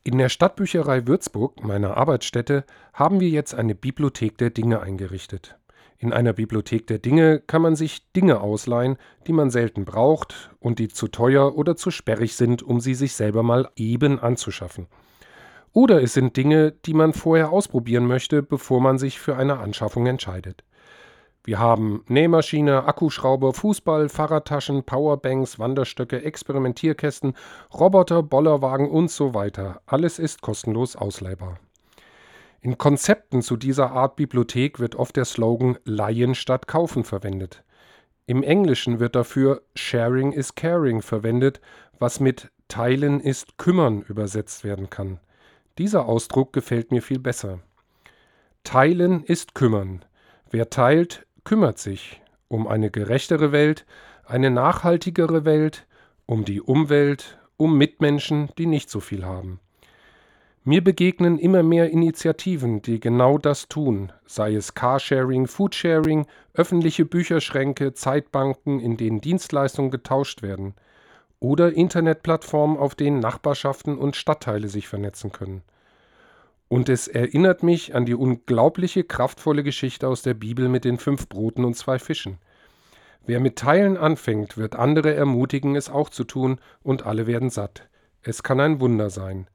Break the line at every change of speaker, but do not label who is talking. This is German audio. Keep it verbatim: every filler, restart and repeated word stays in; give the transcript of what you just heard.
In der Stadtbücherei Würzburg, meiner Arbeitsstätte, haben wir jetzt eine Bibliothek der Dinge eingerichtet. In einer Bibliothek der Dinge kann man sich Dinge ausleihen, die man selten braucht und die zu teuer oder zu sperrig sind, um sie sich selber mal eben anzuschaffen. Oder es sind Dinge, die man vorher ausprobieren möchte, bevor man sich für eine Anschaffung entscheidet. Wir haben Nähmaschine, Akkuschrauber, Fußball, Fahrradtaschen, Powerbanks, Wanderstöcke, Experimentierkästen, Roboter, Bollerwagen und so weiter. Alles ist kostenlos ausleihbar. In Konzepten zu dieser Art Bibliothek wird oft der Slogan Leihen statt Kaufen verwendet. Im Englischen wird dafür Sharing is Caring verwendet, was mit Teilen ist Kümmern übersetzt werden kann. Dieser Ausdruck gefällt mir viel besser. Teilen ist Kümmern. Wer teilt, kümmert sich um eine gerechtere Welt, eine nachhaltigere Welt, um die Umwelt, um Mitmenschen, die nicht so viel haben. Mir begegnen immer mehr Initiativen, die genau das tun, sei es Carsharing, Foodsharing, öffentliche Bücherschränke, Zeitbanken, in denen Dienstleistungen getauscht werden, oder Internetplattformen, auf denen Nachbarschaften und Stadtteile sich vernetzen können. Und es erinnert mich an die unglaubliche, kraftvolle Geschichte aus der Bibel mit den fünf Broten und zwei Fischen. Wer mit Teilen anfängt, wird andere ermutigen, es auch zu tun, und alle werden satt. Es kann ein Wunder sein.